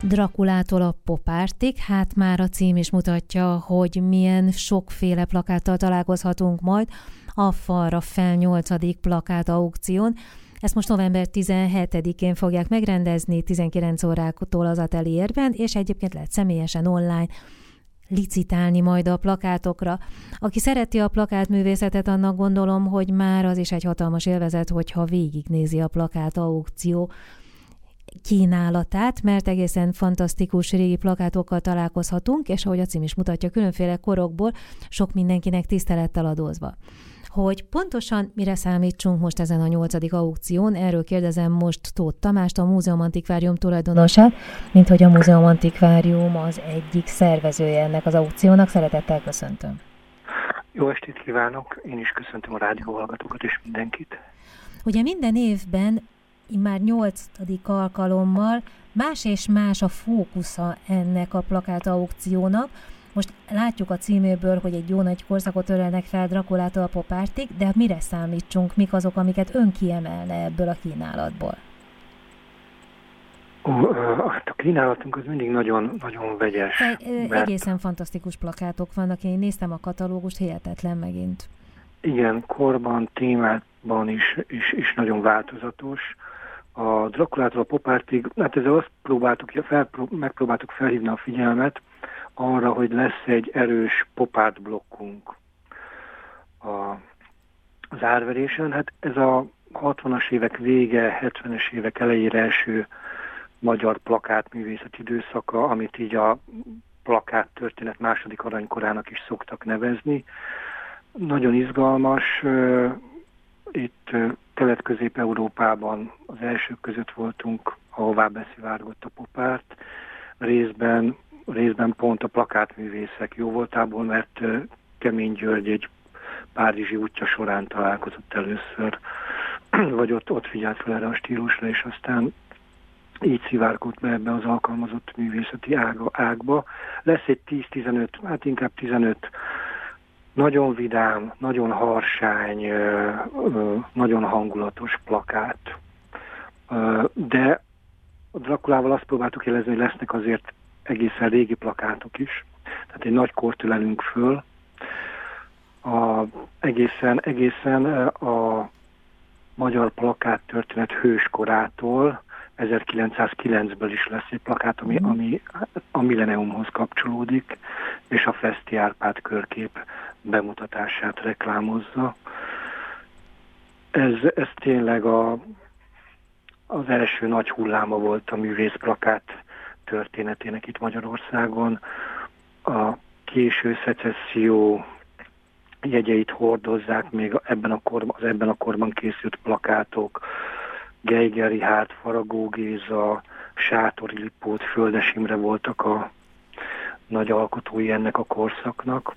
Drakulától a popártig, hát már a cím is mutatja, hogy milyen sokféle plakáttal találkozhatunk majd a Falra fel 8. plakát aukción. Ezt most november 17-én fogják megrendezni 19 órától az Atelierben, és egyébként lehet személyesen online licitálni majd a plakátokra. Aki szereti a plakátművészetet, annak gondolom, hogy már az is egy hatalmas élvezet, hogyha végignézi a plakát aukció kínálatát, mert egészen fantasztikus régi plakátokkal találkozhatunk, és ahogy a cím is mutatja, különféle korokból, sok mindenkinek tisztelettel adózva. Hogy pontosan mire számítsunk most ezen a 8. aukción, erről kérdezem most Tóth Tamást, a Múzeum Antikvárium tulajdonosát, mint hogy a Múzeum Antikvárium az egyik szervezője ennek az aukciónak. Szeretettel köszöntöm. Jó estét kívánok, én is köszöntöm a rádióhallgatókat és mindenkit. Ugye minden évben, már 8. alkalommal más és más a fókusza ennek a plakát aukciónak. Most látjuk a címéből, hogy egy jó nagy korszakot ölelnek fel Drakulától a popártig, de mire számítsunk, mik azok, amiket ön kiemelne ebből a kínálatból? A kínálatunk az mindig nagyon, nagyon vegyes. Mert... Egészen fantasztikus plakátok vannak, én néztem a katalógust, hihetetlen megint. Igen, korban, témában is nagyon változatos. A Drakulától a popártig, hát ezzel azt megpróbáltuk felhívni a figyelmet arra, hogy lesz egy erős popárt blokkunk az árverésen. Hát ez a 60-as évek vége, 70-es évek elejére első magyar plakátművészet időszaka, amit így a plakát történet második aranykorának is szoktak nevezni. Nagyon izgalmas, itt Kelet-Közép-Európában az elsők között voltunk, ahová beszivárgott a popárt. Részben pont a plakátművészek jó voltából, mert Kemény György egy párizsi útja során találkozott először, vagy ott figyelt fel erre a stílusra, és aztán így szivárgott be ebbe az alkalmazott művészeti ágba. Lesz egy 10-15, hát inkább 15 nagyon vidám, nagyon harsány, nagyon hangulatos plakát. De a Drakulával azt próbáltuk jelezni, hogy lesznek azért egészen régi plakátok is. Tehát egy nagy kort ölelünk föl. Egészen a magyar plakát történet hőskorától 1909-ből is lesz egy plakát, ami a milleniumhoz kapcsolódik, és a Feszti Árpád körkép bemutatását reklámozza. Ez tényleg az első nagy hulláma volt a művészplakát történetének itt Magyarországon. A késő szecesszió jegyeit hordozzák még az ebben a korban készült plakátok. Geiger Richárd, Faragó Géza, Sátori Lipót, Földes Imre voltak a nagy alkotói ennek a korszaknak.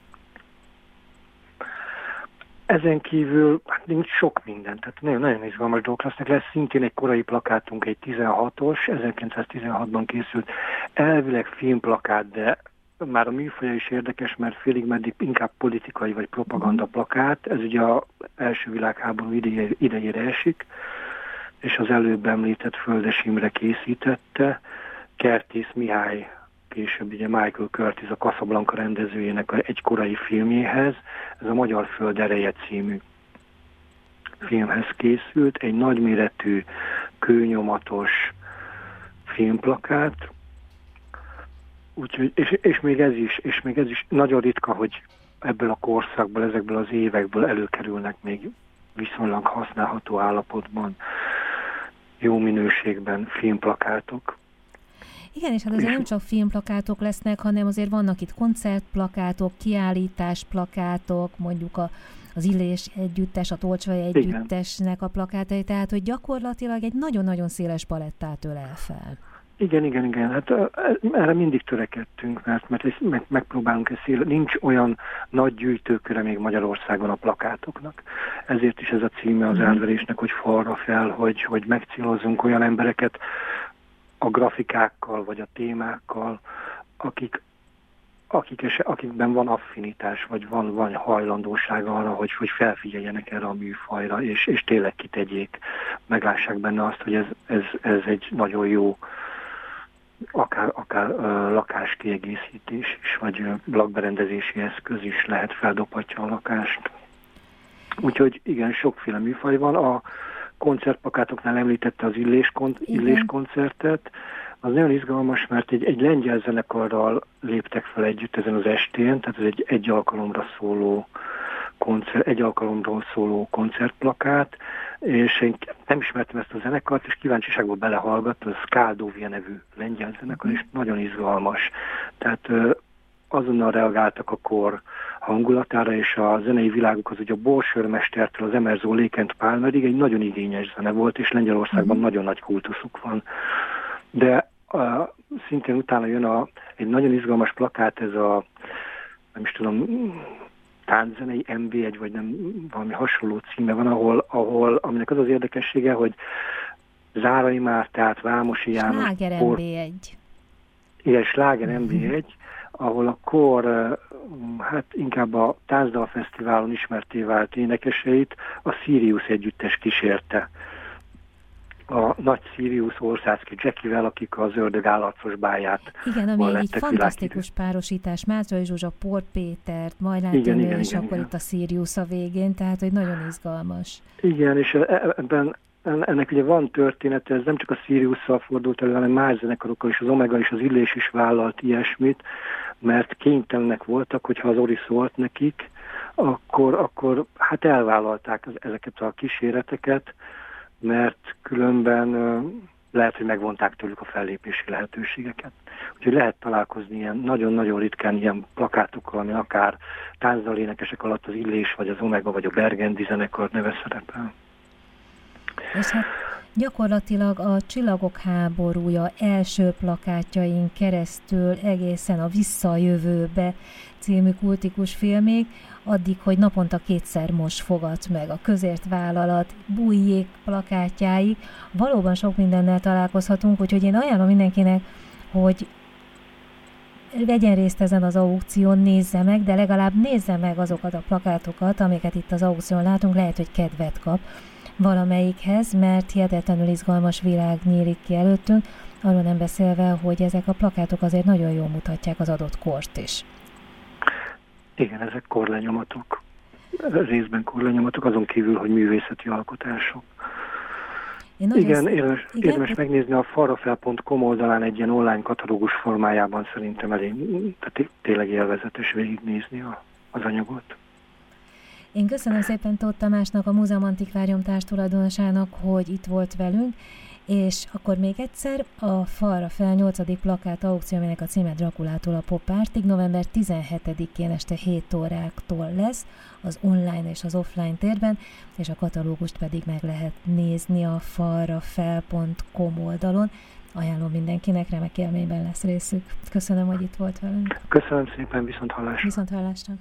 Ezen kívül hát nincs sok minden, tehát nagyon izgalmas dolgok lesznek. Lesz szintén egy korai plakátunk, egy 16-os, 1916-ban készült, elvileg filmplakát, de már a műfaja is érdekes, mert félig meddig inkább politikai vagy propaganda plakát. Ez ugye az első világháború idejére esik, és az előbb említett Földes Imre készítette. Kertész Mihály, később ugye Michael Curtiz, a Casablanca rendezőjének egy korai filmjéhez, ez a Magyar Föld ereje című filmhez készült, egy nagyméretű, kőnyomatos filmplakát. Úgyhogy, és még ez is nagyon ritka, hogy ebből a korszakból, ezekből az évekből előkerülnek még viszonylag használható állapotban, jó minőségben filmplakátok. Igen, és hát azért nem csak filmplakátok lesznek, hanem azért vannak itt koncertplakátok, kiállításplakátok, mondjuk az Illés együttes, a Tolcsvai együttesnek a plakátai, tehát hogy gyakorlatilag egy nagyon-nagyon széles palettát ölel fel. Igen. Hát erre mindig törekedtünk, mert megpróbálunk nincs olyan nagy gyűjtőköre még Magyarországon a plakátoknak. Ezért is ez a címe az árverésnek, hogy falra fel, hogy megcélozzunk olyan embereket a grafikákkal vagy a témákkal, akikben van affinitás, vagy van hajlandóság arra, hogy felfigyeljenek erre a műfajra, és tényleg kitegyék, meglássák benne azt, hogy ez egy nagyon jó akár lakáskiegészítés is, vagy lakberendezési eszköz is lehet, feldobhatja a lakást. Úgyhogy igen, sokféle műfaj van. A koncertplakátoknál említette az illéskoncertet. Az nagyon izgalmas, mert egy lengyel zenekarral léptek fel együtt ezen az estén, tehát ez egy alkalomról szóló koncertplakát, és én nem ismertem ezt a zenekart, és kíváncsiságból belehallgattam, a Skaldovia nevű lengyel zenekar, és nagyon izgalmas. Tehát azonnal reagáltak a kor hangulatára, és a zenei világuk az ugye a Borsőrmestertől az Emerson Lake and Palmerig egy nagyon igényes zene volt, és Lengyelországban nagyon nagy kultuszuk van. De szintén utána jön egy nagyon izgalmas plakát, ez nem is tudom, tánczenei MB1, vagy nem, valami hasonló címe van, ahol aminek az érdekessége, hogy Zárai Mártát, Vámosi János... Sláger MB1. Igen, Sláger MB1, ahol a kor, hát inkább a Táncdalfesztiválon ismertté vált énekeseit a Sirius együttes kísérte. A nagy Sirius Orszáczki Jackivel, akik az Ördög állarcos báját. Igen, ami egy fantasztikus párosítás. Mátrai Zsuzsa, Pól Pétert, Majlán Tínő, és akkor itt a Sirius a végén, tehát hogy nagyon izgalmas. Igen, és ennek ugye van története, ez nem csak a Siriusszal fordult elő, hanem más zenekarokkal is, az Omega és az Illés is vállalt ilyesmit, mert kénytelenek voltak, hogyha az Ori szólt nekik, akkor hát elvállalták ezeket a kíséreteket, mert különben lehet, hogy megvonták tőlük a fellépési lehetőségeket. Úgyhogy lehet találkozni ilyen nagyon-nagyon ritkán ilyen plakátokkal, ami akár táncdalénekesek alatt az Illés, vagy az Omega, vagy a Bergendi zenekar neve szerepel. És hát gyakorlatilag a Csillagok háborúja első plakátjain keresztül egészen a Vissza a jövőbe című kultikus filmig, addig, hogy naponta 2-szer most fogadt meg a Közért vállalat, Bújjék plakátjáig. Valóban sok mindennel találkozhatunk, úgyhogy én ajánlom mindenkinek, hogy vegyen részt ezen az aukción, nézze meg, de legalább nézze meg azokat a plakátokat, amiket itt az aukción látunk, lehet, hogy kedvet kap valamelyikhez, mert hihetetlenül izgalmas világ nyílik ki előttünk, arról nem beszélve, hogy ezek a plakátok azért nagyon jól mutatják az adott kort is. Igen, ezek korlenyomatok. Részben korlenyomatok, azon kívül, hogy művészeti alkotások. Igen, érdemes megnézni a farrafel.com oldalán egy ilyen online katalógus formájában, szerintem tehát tényleg élvezetes végignézni az anyagot. Én köszönöm szépen Tóth Tamásnak, a Múzeum Antikvárium társtulajdonosának, hogy itt volt velünk, és akkor még egyszer a Falra fel 8. plakát aukció, aminek a címe Drakulától a Pop-Artig november 17-én este 7 óráktól lesz az online és az offline térben, és a katalógust pedig meg lehet nézni a farrafel.com oldalon. Ajánlom mindenkinek, remek élményben lesz részük. Köszönöm, hogy itt volt velünk. Köszönöm szépen, viszonthallásra. Viszonthallásra.